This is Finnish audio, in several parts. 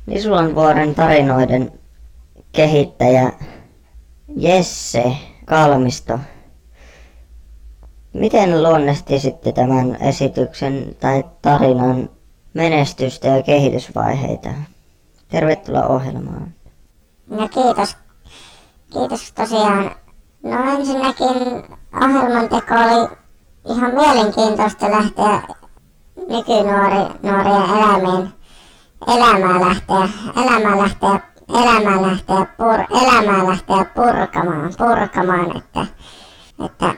Nisulanvuoren tarinoiden kehittäjä Jesse Kalmisto. Miten luonnehti tämän esityksen tai tarinan menestystä ja kehitysvaiheita? Tervetuloa ohjelmaan. No kiitos. Kiitos tosiaan. No ensinnäkin ohjelman teko oli ihan mielenkiintoista lähteä nykynuorien elämää lähteä purkamaan, että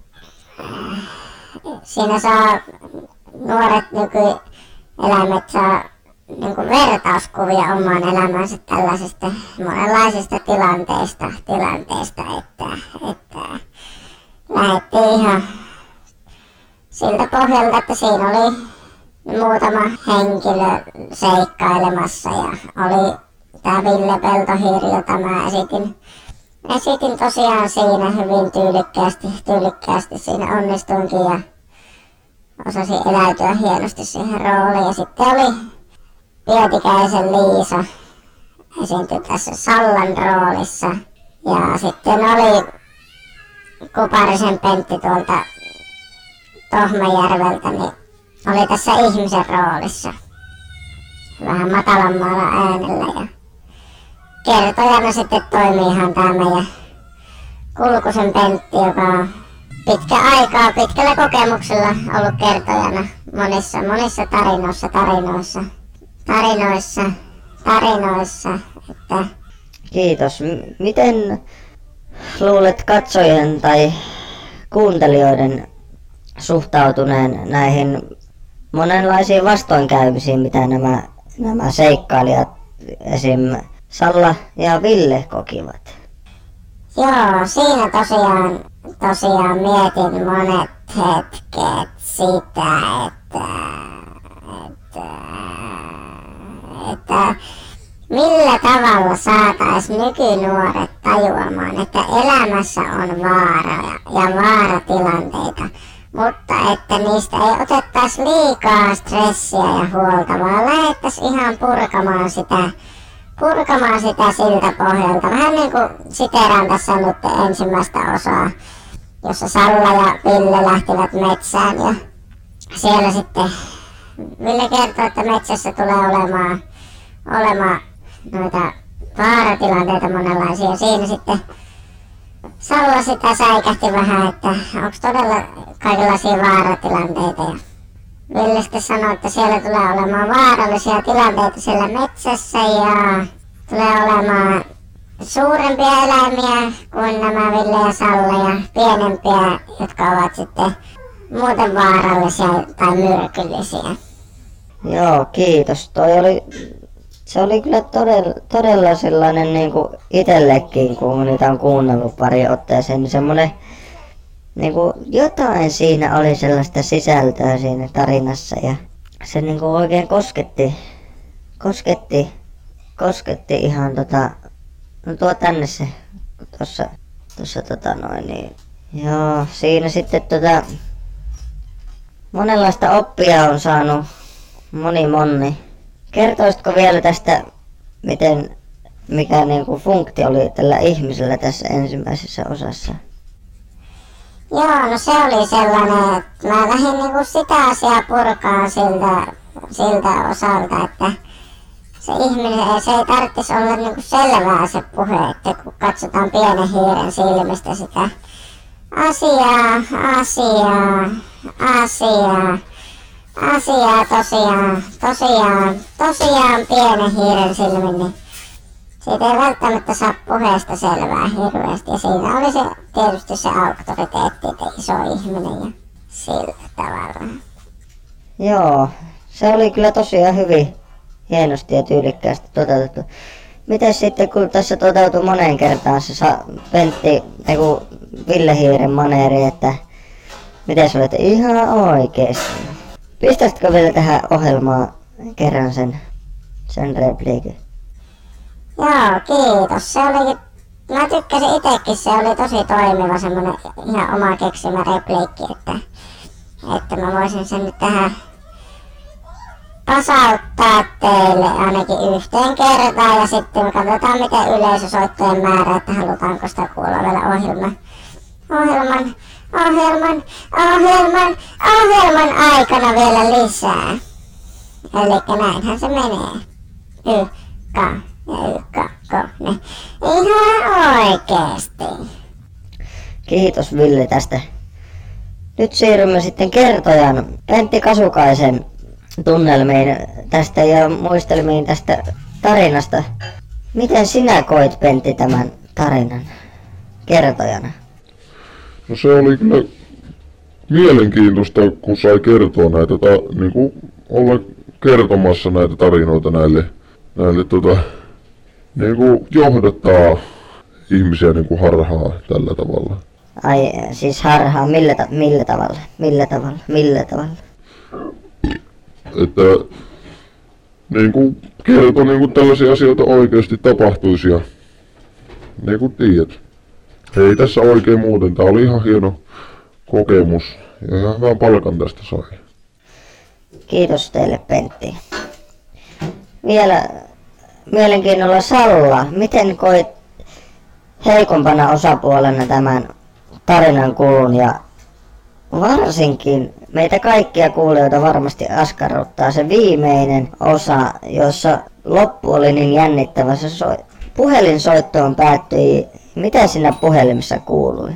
siinä saa nuoret nykyeläimet saa niin kuin vertauskuvia omaan elämäänsä tällaisista monenlaisista tilanteista, että lähdettiin ihan siltä pohjalta, että siinä oli muutama henkilö seikkailemassa ja oli tämä Ville Peltohiiri, jota mä esitin tosiaan siinä hyvin tyylikkäästi siinä onnistuinkin ja osasin eläytyä hienosti siihen rooliin. Ja sitten oli Pietikäisen Liisa esiintyi tässä Sallan roolissa ja sitten oli Kuparisen Pentti tuolta Tohmajärveltä, niin oli tässä ihmisen roolissa vähän matalammalla äänellä ja kertojana sitten toimii ihan tää meidän Kulkusen Pentti, joka on pitkällä kokemuksella ollut kertojana monissa tarinoissa, että... Kiitos. Miten luulet katsojien tai kuuntelijoiden suhtautuneen näihin monenlaisiin vastoinkäymisiin, mitä nämä seikkailijat, esim. Salla ja Ville, kokivat? Joo, siinä tosiaan mietin monet hetket sitä, että millä tavalla saataisiin nykynuoret tajuamaan, että elämässä on vaaratilanteita, mutta että niistä ei otettaisi liikaa stressiä ja huolta, vaan lähdettäisiin ihan purkamaan sitä siltä pohjalta. Vähän niin kuin siteeraan tässä nyt ensimmäistä osaa, jossa Salla ja Ville lähtivät metsään ja siellä sitten Ville kertoo, että metsässä tulee olemaan noita vaaratilanteita monenlaisia. Siinä sitten Salla sitä säikähti vähän, että onko todella kaikenlaisia vaaratilanteita. Ja Ville sitten sanoi, että siellä tulee olemaan vaarallisia tilanteita siellä metsässä ja tulee olemaan suurempia eläimiä kuin nämä Ville ja Salla ja pienempiä, jotka ovat sitten muuten vaarallisia tai myrkyllisiä. Joo, kiitos. Se oli kyllä todella sellainen niin kuin itsellekin, kun niitä on kuunnellut pari otteeseen, niin semmoinen niin kuin jotain siinä oli sellaista sisältöä siinä tarinassa ja se niin kuin oikein kosketti ihan no tuo tänne se tuossa niin. Joo, siinä sitten monenlaista oppia on saanut moni. Kertoisitko vielä tästä, mikä niin kuin funktio oli tällä ihmisellä tässä ensimmäisessä osassa? Joo, no se oli sellainen, että mä lähdin niinku sitä asiaa purkaa siltä osalta, että se ihminen, se ei tarvitsisi olla niinku selvää se puhe, että kun katsotaan pienen hiiren silmistä sitä asiaa tosiaan pienen hiiren silmin, niin siitä ei välttämättä saa puheesta selvää hirveästi ja siinä oli se tietysti se auktoriteetti, että iso ihminen ja sillä tavalla. Joo, se oli kyllä tosiaan hyvin hienosti ja tyylikkäästi toteutettu. Miten sitten kun tässä toteutui moneen kertaan se Pentti, Ville Hiiren maneeri, että miten sä olet ihan oikeesti? Pistäisitkö vielä tähän ohjelmaan kerran sen repliikin? Joo, kiitos. Se olikin, mä tykkäsin itekin, se oli tosi toimiva semmonen ihan oma keksimä repliikki, että mä voisin sen nyt tähän pasauttaa teille ainakin yhteen kertaan ja sitten katsotaan miten yleisösoittojen määrä, että halutaanko sitä kuulla vielä ohjelman aikana vielä lisää. Elikkä näinhän se menee. Ykka ja ykka, kohne. Ihan oikeesti. Kiitos Ville tästä. Nyt siirrymme sitten kertojan Pentti Kasukaisen tunnelmiin tästä ja muistelmiin tästä tarinasta. Miten sinä koit, Pentti, tämän tarinan kertojana? No se oli kyllä mielenkiintoista, kun sai kertoa näitä, niin kuin olla kertomassa näitä tarinoita näille niin kuin johdattaa ihmisiä niin kuin harhaa tällä tavalla. Ai siis harhaa, millä tavalla? Että niin kuin kertoi niin kuin tällaisia asioita oikeasti tapahtuisi ja niin kuin tiedät. Ei tässä oikein muuten, tää oli ihan hieno kokemus ja ihan hyvän palkan tästä sai. Kiitos teille, Pentti. Vielä mielenkiinnolla Salla, miten koit heikompana osapuolena tämän tarinan kulun ja varsinkin meitä kaikkia kuulijoita varmasti askarruttaa se viimeinen osa, jossa loppu oli niin jännittävä. Se puhelinsoittoon päättyi. Mitä siinä puhelimessa kuului?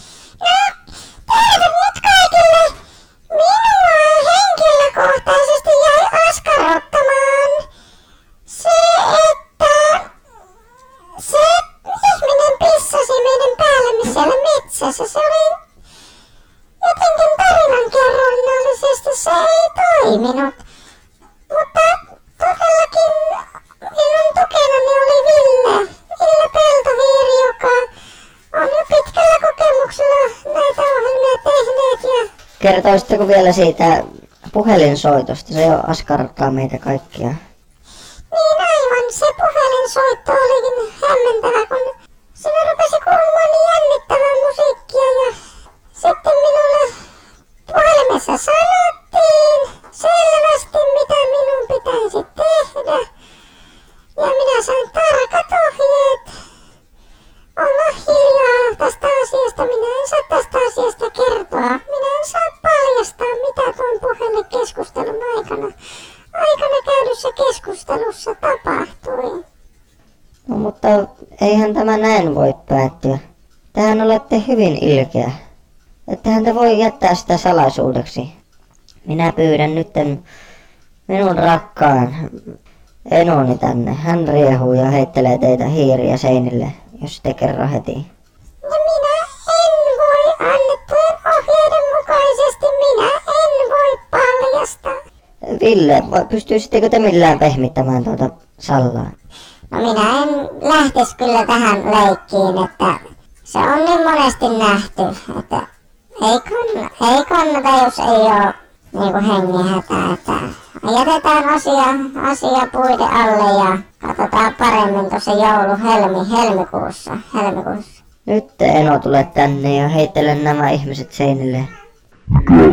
Terve nyt kaikille! Minua henkilökohtaisesti jäi askarruttamaan se, että se ihminen pissasi meidän päällemme siellä metsässä. Se oli jotenkin tarinankerronnallisesti se ei toiminut. Mutta todellakin minun tukenani oli Ville Peltoviiri, joka on jo pitkällä kokemuksella näitä ohjelmia tehneet. Ja Kertoisitteko vielä siitä puhelinsoitosta? Se jo askarruttaa meitä kaikkia. niin aivan, se puhelinsoitto olikin hämmentävä, kun siinä rupesi kuulumaan niin jännittävää musiikkia ja sitten minulle puhelimessa sanottiin selvästi, mitä minun pitäisi tehdä. Ja minä sain tarkat ohjeet olla hiljaa tästä asiasta. Minä en saa tästä asiasta kertoa. Minä en saa paljastaa, mitä tuon puhelinkeskustelun aikana käydyssä keskustelussa tapahtui. No, mutta eihän tämä näin voi päättyä. Tähän olette hyvin ilkeä. Ettehän te voi jättää sitä salaisuudeksi. Minä pyydän nytten minun rakkaan enoni tänne. Hän riehuu ja heittelee teitä hiiriä seinille, jos te kerro heti. Ja minä en voi annettujen ohjeiden mukaisesti, minä en voi paljastaa. Ville, pystyisittekö te millään pehmittämään tuota Sallaa? No minä en lähtis kyllä tähän leikkiin, että se on niin monesti nähty, että ei kannata, jos ei oo niinku hengihätä, että jätetään asia puiden alle ja katsotaan paremmin tuossa helmikuussa. Nyt te Eno tule tänne ja heittele nämä ihmiset seinille. Mikä